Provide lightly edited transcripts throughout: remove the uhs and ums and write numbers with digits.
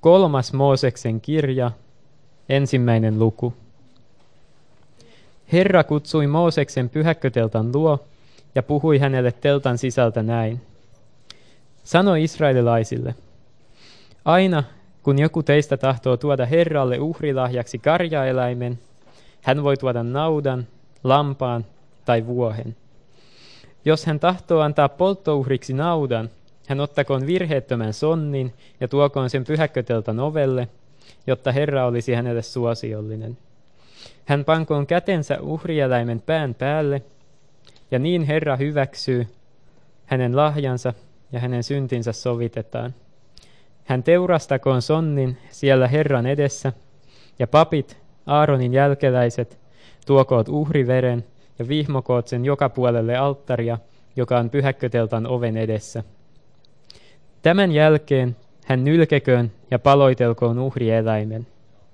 3. Mooseksen kirja, 1. luku. Herra kutsui Mooseksen pyhäkköteltan luo ja puhui hänelle teltan sisältä näin. Sano israelilaisille, aina kun joku teistä tahtoo tuoda Herralle uhrilahjaksi karjaeläimen, hän voi tuoda naudan, lampaan tai vuohen. Jos hän tahtoo antaa polttouhriksi naudan, hän ottakoon virheettömän sonnin ja tuokoon sen pyhäkköteltan ovelle, jotta Herra olisi hänelle suosiollinen. Hän pankoon kätensä uhrieläimen pään päälle, ja niin Herra hyväksyy hänen lahjansa ja hänen syntinsä sovitetaan. Hän teurastakoon sonnin siellä Herran edessä, ja papit, Aaronin jälkeläiset, tuokoot uhriveren ja vihmokoot sen joka puolelle alttaria, joka on pyhäkköteltan oven edessä. Tämän jälkeen hän nylkeköön ja paloitelkoon uhrieläimen.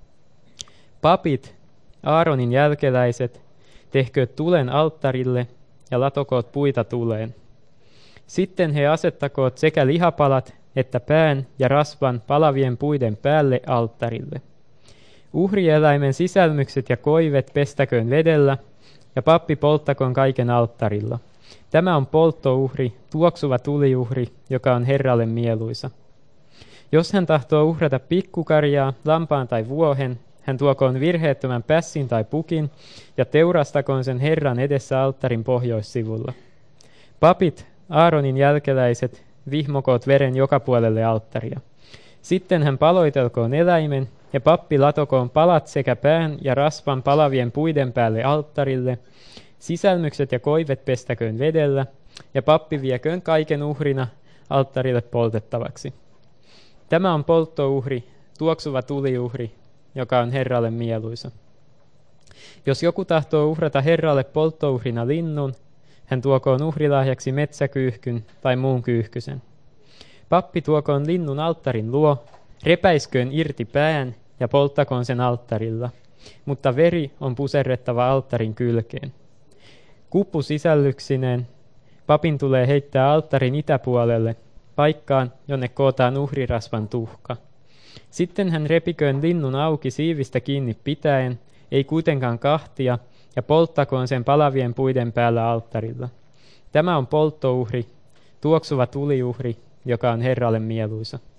Papit, Aaronin jälkeläiset, tehkööt tulen alttarille ja latokoot puita tuleen. Sitten he asettakoot sekä lihapalat että pään ja rasvan palavien puiden päälle alttarille. Uhrieläimen sisälmykset ja koivet pestäköön vedellä, ja pappi polttakoon kaiken alttarilla. Tämä on polttouhri, tuoksuva tuliuhri, joka on Herralle mieluisa. Jos hän tahtoo uhrata pikkukarjaa, lampaan tai vuohen, hän tuokoon virheettömän pässin tai pukin ja teurastakoon sen Herran edessä alttarin pohjoissivulla. Papit, Aaronin jälkeläiset, vihmokoot veren joka puolelle alttaria. Sitten hän paloitelkoon eläimen, ja pappi latokoon palat sekä pään ja rasvan palavien puiden päälle alttarille, sisälmykset ja koivet pestäköön vedellä, ja pappi vieköön kaiken uhrina alttarille poltettavaksi. Tämä on polttouhri, tuoksuva tuliuhri, joka on Herralle mieluisa. Jos joku tahtoo uhrata Herralle polttouhrina linnun, hän tuokoon uhrilahjaksi metsäkyyhkyn tai muun kyyhkysen. Pappi tuokoon linnun alttarin luo, repäisköön irti pään ja polttakoon sen alttarilla, mutta veri on puserrettava alttarin kylkeen. Kuppu sisällyksineen papin tulee heittää alttarin itäpuolelle, paikkaan, jonne kootaan uhrirasvan tuhka. Sitten hän repiköön linnun auki siivistä kiinni pitäen, ei kuitenkaan kahtia, ja polttakoon sen palavien puiden päällä alttarilla. Tämä on polttouhri, tuoksuva tuliuhri, joka on Herralle mieluisa.